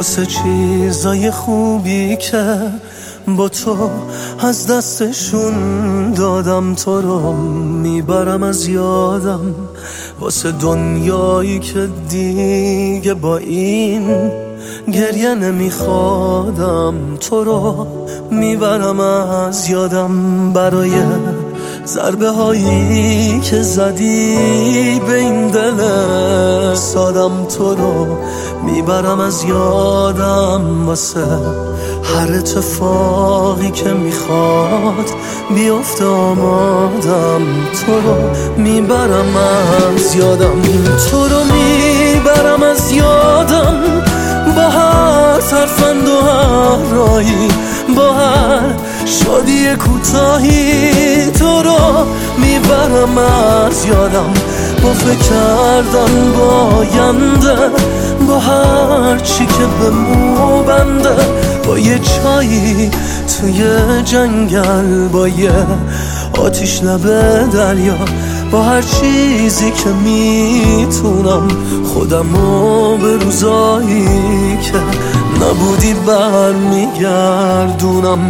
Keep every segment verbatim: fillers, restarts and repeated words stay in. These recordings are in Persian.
واسه چیزای خوبی که با تو از دستشون دادم، تو رو میبرم از یادم. واسه دنیایی که دیگه با این گریه نمیخوادم، تو رو میبرم از یادم. برای ضربه هایی که زدی به این دل سادم، تو رو میبرم از یادم. واسه هر اتفاقی که میخواد بیفته آمادم، تو رو میبرم از یادم. تو رو میبرم از یادم با هر ترفند و هر رایی، با هر شادی کوتاهی، تو رو میبرم از یادم. با فکر کردن با آینده، با هر چی که به مو بنده، با یه چایی توی جنگل، با یه آتیش لب دریا، با هر چیزی که میتونم خودمو به روزایی که نبودی برمیگردونم.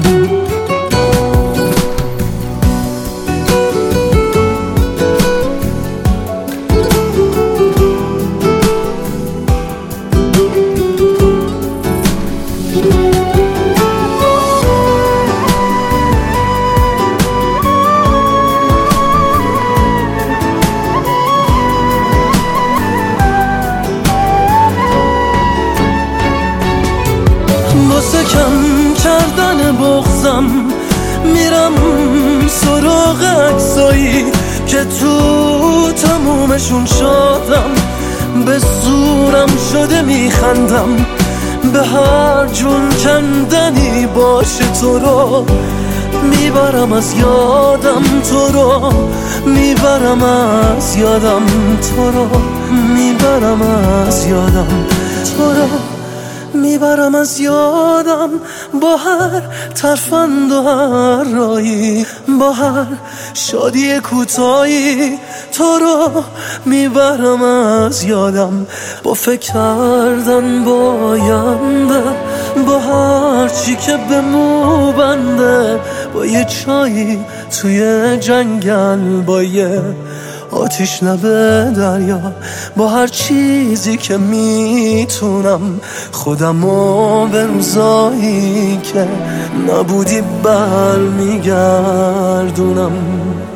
واسه کم کردن بغضم میرم سراغ عکسایی که تو تمومشون شدم. به زورم شده میخندم، به هر جون کندنی باشه، تو رو میبرم از یادم. تو رو میبرم از یادم، تو رو میبرم از یادم، تو رو میبرم از یادم. با هر ترفند و هر رایی، با هر شادی کوتاهی، تو رو میبرم از یادم. با فکر کردن با آینده، با هر چی که به مو بنده، با یه چایی توی جنگل، با یه آتیش لب دریا، با هر چیزی که میتونم خودمو به روزایی که نبودی برمیگردونم.